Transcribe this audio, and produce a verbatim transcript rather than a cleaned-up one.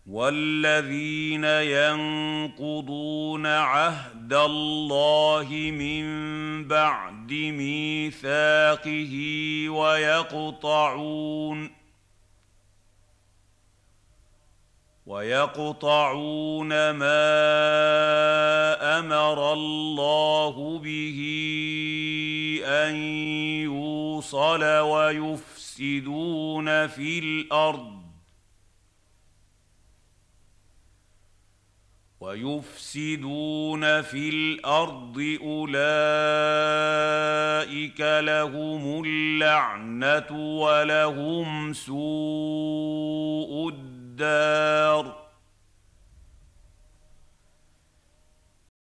وَالَّذِينَ يَنقُضُونَ عَهْدَ اللَّهِ مِن بَعْدِ مِيثَاقِهِ وَيَقْطَعُونَ وَيَقْطَعُونَ مَا أَمَرَ اللَّهُ بِهِ أَن يُوصَلَ وَيُفْسِدُونَ فِي الْأَرْضِ وَيُفْسِدُونَ فِي الْأَرْضِ أُولَٰئِكَ لَهُمُ اللَّعْنَةُ وَلَهُمْ سُوءُ الدَّارِ